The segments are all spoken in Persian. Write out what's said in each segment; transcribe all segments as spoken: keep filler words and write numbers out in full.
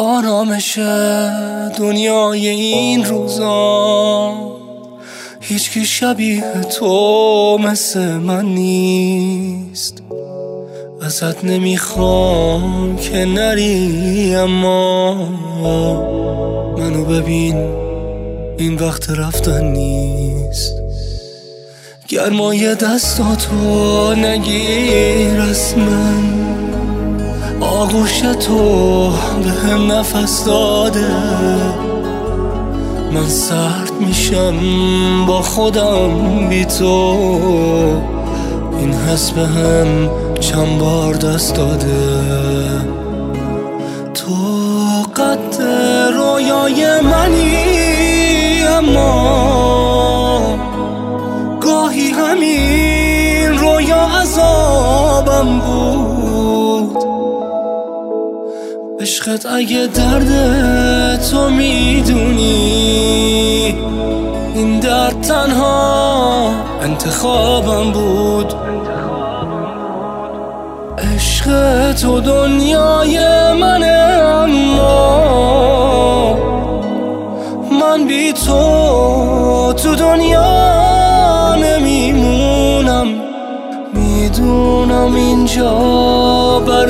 آرامش دنیای این روزا هیچکی شبیه تو مثل من نیست. ازت نمیخوام که نری، اما منو ببین، این وقت رفتن نیست. گرمای دستاتو نگیر از من، آغوش تو به هم نفس داده. من سرد میشم با خودم بی تو، این حس به هم چند بار دست داده. تو قد رویای منی، اما گاهی همین رویا عذابم بود. عشقت اگه درد تو میدونی، این درد تنها انتخابم بود. عشق تو دنیای منه، اما من بی تو تو دنیا نمیمونم. میدونم اینجا بر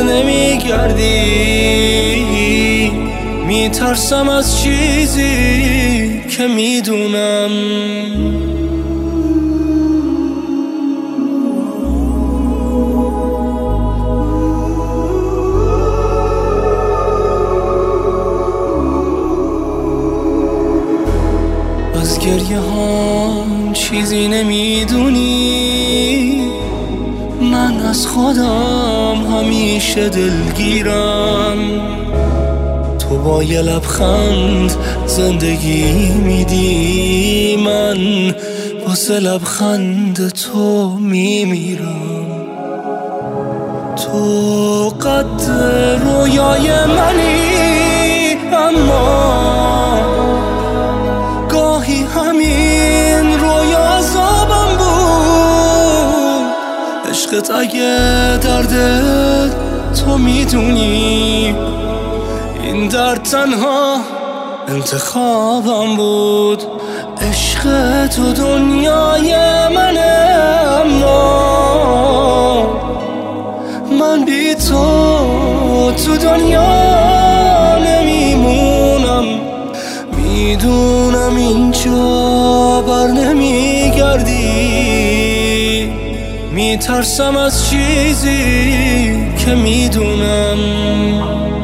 نمیگردی، میترسم از چیزی که میدونم. از گریه هم چیزی نمیدونی، من از خودم همیشه دلگیرم. تو با یه لبخند زندگی میدی، من واسه لبخند تو میمیرم. تو قد رویای منی، اما گاهی همین رویا عذابم بود. عشقت اگه درد تو میدونی، این درد تنها انتخابم بود. عشق تو دنیای منه، اما من بی تو تو دنیا نمیمونم. میدونم اینجا بر نمیگردی، میترسم از چیزی که میدونم.